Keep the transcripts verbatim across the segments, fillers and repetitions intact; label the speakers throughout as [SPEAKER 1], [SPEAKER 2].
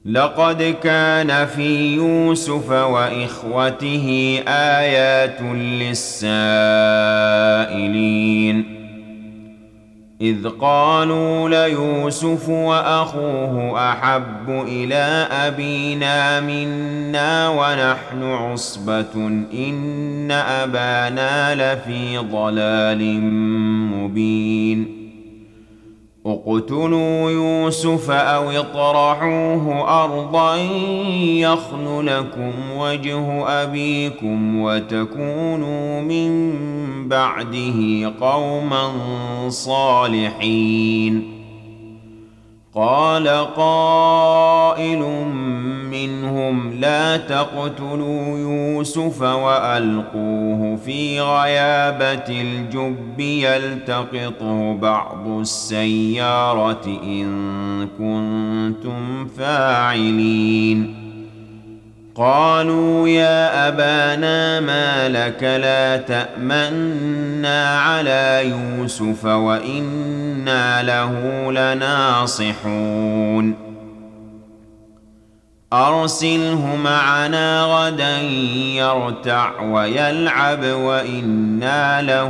[SPEAKER 1] لقد كان في يوسف وإخوته آيات للسائلين إذ قالوا ليوسف وأخوه أحب إلى أبينا منا ونحن عصبة إن أبانا لفي ضلال مبين اقتلوا يوسف أو اطرحوه أرضا يخل لكم وجه أبيكم وتكونوا من بعده قوما صالحين قال قائل منهم لا تقتلوا يوسف وألقوه في غيابة الجب يلتقطه بعض السيارة إن كنتم فاعلين قالوا يا أبانا ما لك لا تأمنا على يوسف وإنا له لناصحون أرسله معنا غدا يرتع ويلعب وإنا له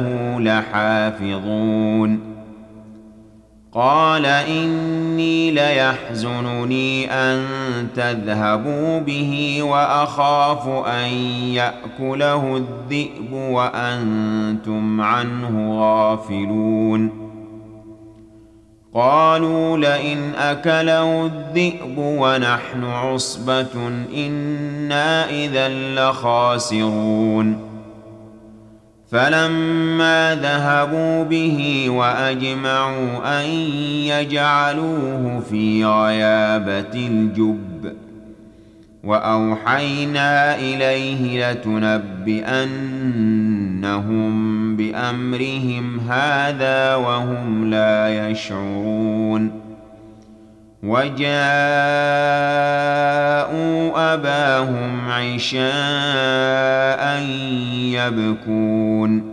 [SPEAKER 1] لحافظون قال إني ليحزنني أن تذهبوا به وأخاف أن يأكله الذئب وأنتم عنه غافلون قالوا لئن أكله الذئب ونحن عصبة إنا إذا لخاسرون فلما ذهبوا به وأجمعوا أن يجعلوه في غيابة الجب وأوحينا إليه لتنبئنهم بأمرهم هذا وهم لا يشعرون وجاءوا أباهم عشاء يبكون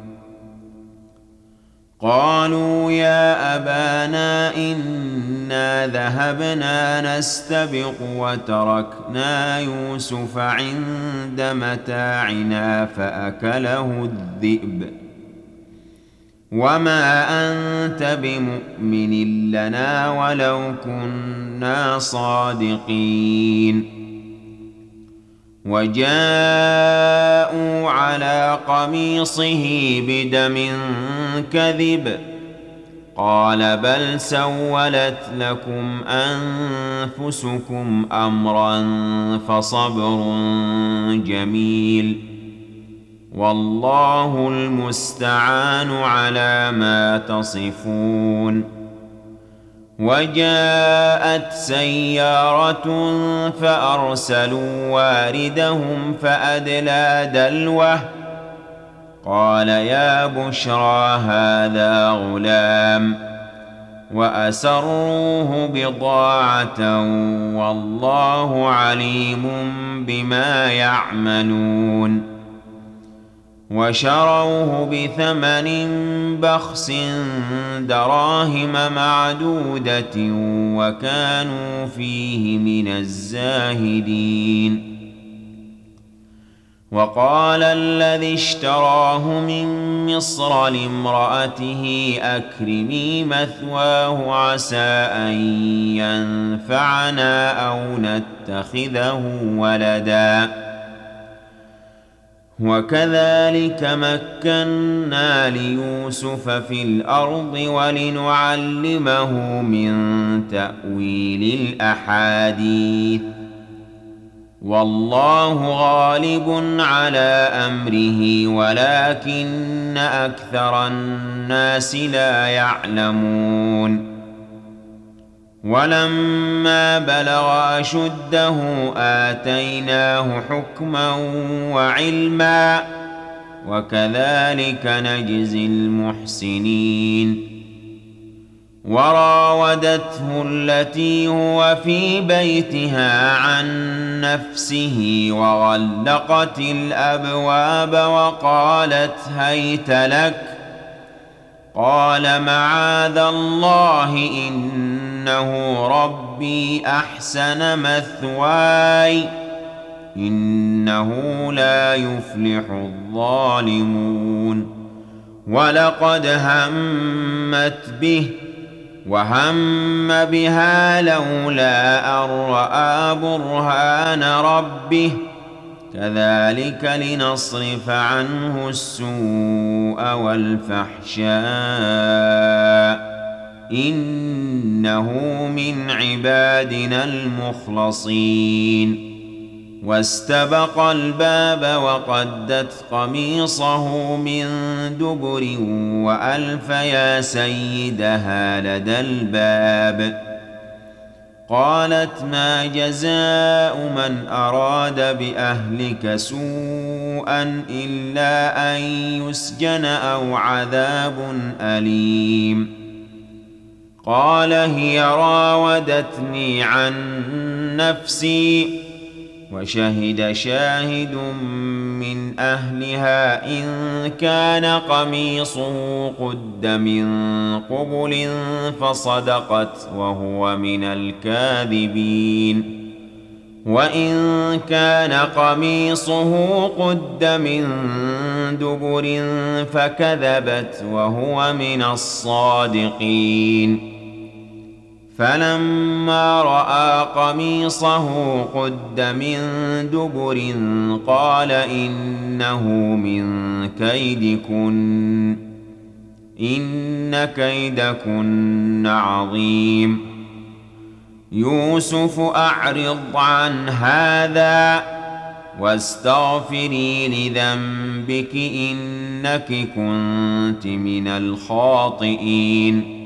[SPEAKER 1] قالوا يا أبانا إنا ذهبنا نستبق وتركنا يوسف عند متاعنا فأكله الذئب وما أنت بمؤمن لنا ولو كنا صادقين وجاءوا على قميصه بدم كذب قال بل سولت لكم أنفسكم أمرا فصبر جميل والله المستعان على ما تصفون وجاءت سيارة فأرسلوا واردهم فأدلى دلوه قال يا بشرى هذا غلام وأسروه بضاعة والله عليم بما يعملون وشروه بثمن بخس دراهم معدودة وكانوا فيه من الزاهدين وقال الذي اشتراه من مصر لامرأته أكرمي مثواه عسى أن ينفعنا أو نتخذه ولدا وكذلك مكنا ليوسف في الأرض ولنعلمه من تأويل الأحاديث والله غالب على أمره ولكن أكثر الناس لا يعلمون ولما بلغ أشده آتيناه حكما وعلما وكذلك نجزي المحسنين وراودته التي هو في بيتها عن نفسه وغلقت الأبواب وقالت هيت لك قال معاذ الله إن إنه ربي أحسن مثواي إنه لا يفلح الظالمون ولقد همت به وهم بها لولا أن رأى برهان ربه كذلك لنصرف عنه السوء والفحشاء إنه من عبادنا المخلصين واستبق الباب وقدت قميصه من دبر وألف يا سيدها لدى الباب قالت ما جزاء من أراد بأهلك سوءا إلا أن يسجن أو عذاب أليم قال هي راودتني عن نفسي وشهد شاهد من أهلها إن كان قميصه قد من قبل فصدقت وهو من الكاذبين وإن كان قميصه قد من دبر فكذبت وهو من الصادقين فلما رأى قميصه قد من دبر قال إنه من كيدكن إن كيدكن عظيم يوسف أعرض عن هذا واستغفري لذنبك إنك كنت من الخاطئين